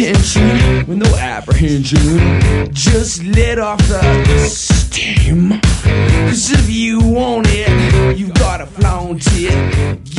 attention with no apprehension. Just let off the steam. 'Cause if you want it, you gotta flaunt it.